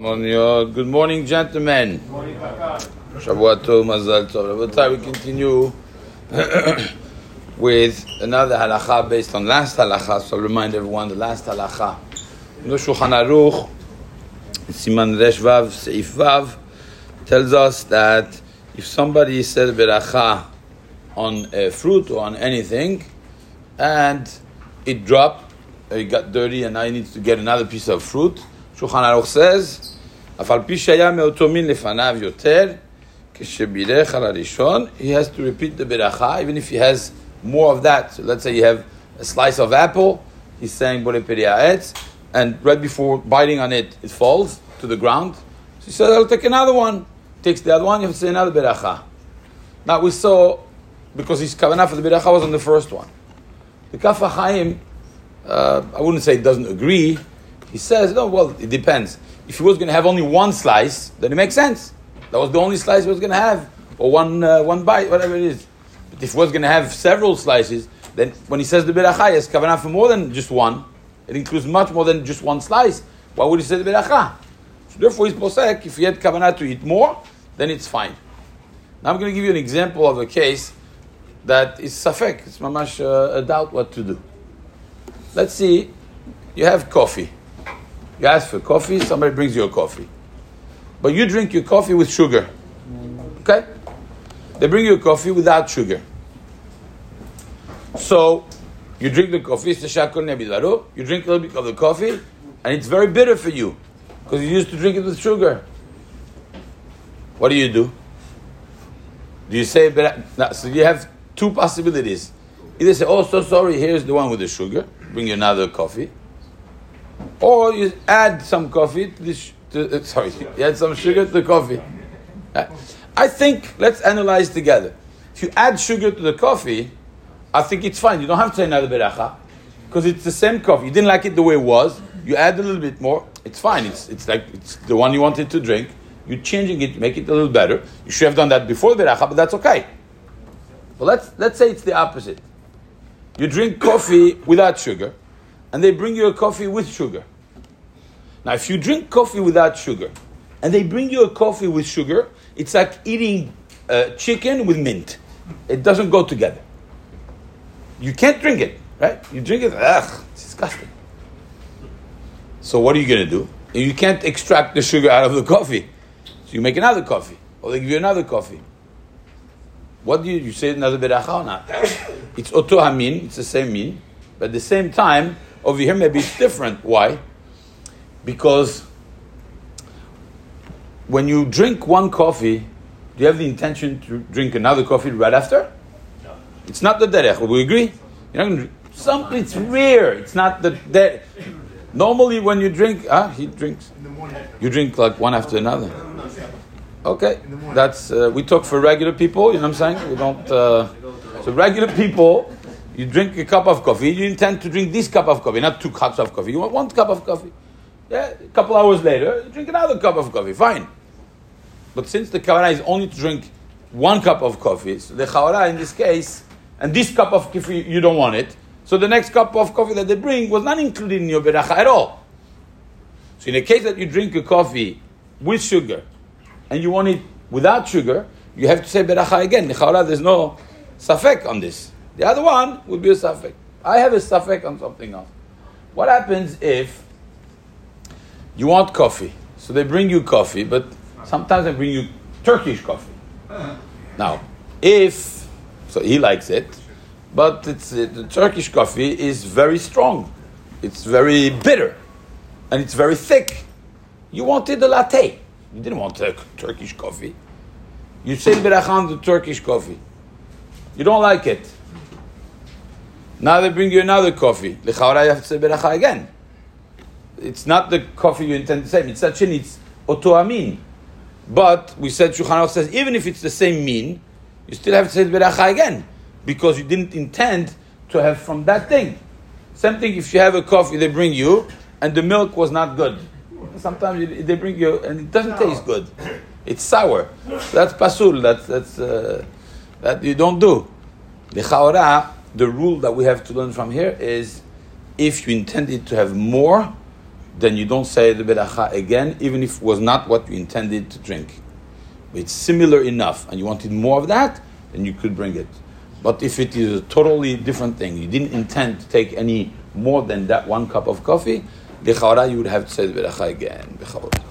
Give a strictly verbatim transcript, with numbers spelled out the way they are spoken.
Good morning, gentlemen. Good morning, Kaka. Shavua Tov, Mazal Tov. Rabotai, we continue with another halacha based on last halacha. So I'll remind everyone the last halacha. In the Shulchan Aruch, Siman Resh Vav, Seif Vav, tells us that if somebody says beracha on a fruit or on anything, and it dropped, it got dirty, and now he needs to get another piece of fruit, Shulchan Aruch says, "Afal pi shaya me'oto min lefanav yoter, כשבירך על הראשון," he has to repeat the beracha, even if he has more of that. So let's say you have a slice of apple, he's saying Borei Peri Ha'etz, and right before biting on it, it falls to the ground. So he says, "I'll take another one." Takes the other one, you have to say another beracha. Now we saw, because his kavanah for the beracha was on the first one. The Kaf HaChaim, uh, I wouldn't say it doesn't agree. He says, no, well, it depends. If he was going to have only one slice, then it makes sense. That was the only slice he was going to have, or one uh, one bite, whatever it is. But if he was going to have several slices, then when he says the beracha, he has kavanah for more than just one. It includes much more than just one slice. Why would he say the beracha? So therefore, he's posek. If he had kavanah to eat more, then it's fine. Now I'm going to give you an example of a case that is safek. It's mamash uh, a doubt what to do. Let's see, you have coffee. You ask for coffee, somebody brings you a coffee. But you drink your coffee with sugar. Okay? They bring you a coffee without sugar. So, you drink the coffee, you drink a little bit of the coffee, and it's very bitter for you, because you used to drink it with sugar. What do you do? Do you say, no, so you have two possibilities. Either say, oh, so sorry, here's the one with the sugar, bring you another coffee. Or you add some coffee to this, to, uh, sorry, you add some sugar to the coffee. I think, let's analyze together. If you add sugar to the coffee, I think it's fine. You don't have to say another beracha, because it's the same coffee. You didn't like it the way it was. You add a little bit more. It's fine. It's it's like it's the one you wanted to drink. You're changing it to make it a little better. You should have done that before the beracha, but that's okay. But let's let's say it's the opposite. You drink coffee without sugar, and they bring you a coffee with sugar. Now, if you drink coffee without sugar, and they bring you a coffee with sugar, it's like eating uh, chicken with mint. It doesn't go together. You can't drink it, right? You drink it, ugh, it's disgusting. So what are you going to do? You can't extract the sugar out of the coffee. So you make another coffee, or they give you another coffee. What do you, you say another beracha or not? It's oto hamin, it's the same mean, but at the same time, over here maybe it's different. Why? Because when you drink one coffee, do you have the intention to drink another coffee right after? No. It's not the derech. Will we agree? You're not going to drink. Some, it's rare. It's not the derech. Normally when you drink, ah, he drinks. In the morning. You drink like one after another. Okay. That's, uh, we talk for regular people, you know what I'm saying? We don't, uh, so regular people, you drink a cup of coffee, you intend to drink this cup of coffee, not two cups of coffee. You want one cup of coffee. Yeah, a couple hours later, you drink another cup of coffee, fine. But since the kavanah is only to drink one cup of coffee, so the chavarah in this case, and this cup of coffee, you don't want it, so the next cup of coffee that they bring was not included in your beracha at all. So in the case that you drink a coffee with sugar, and you want it without sugar, you have to say beracha again. The chavarah, there's no safek on this. The other one would be a safek. I have a safek on something else. What happens if you want coffee? So they bring you coffee, but sometimes they bring you Turkish coffee. Now, if, so he likes it, but it's, uh, the Turkish coffee is very strong. It's very bitter. And it's very thick. You wanted a latte. You didn't want a Turkish coffee. You say beracha on the Turkish coffee. You don't like it. Now they bring you another coffee. L'chaora, you have to say beracha again. It's not the coffee you intend to say. It's such an it's oto amin. But we said Shulchan Aruch says even if it's the same mean, you still have to say beracha again because you didn't intend to have from that thing. Same thing if you have a coffee they bring you and the milk was not good. Sometimes they bring you and it doesn't taste good. It's sour. So that's pasul. That's that's uh, that you don't do. The chaora, the rule that we have to learn from here is if you intended to have more, then you don't say the beracha again, even if it was not what you intended to drink. But it's similar enough, and you wanted more of that, then you could bring it. But if it is a totally different thing, you didn't intend to take any more than that one cup of coffee, you would have to say the beracha again.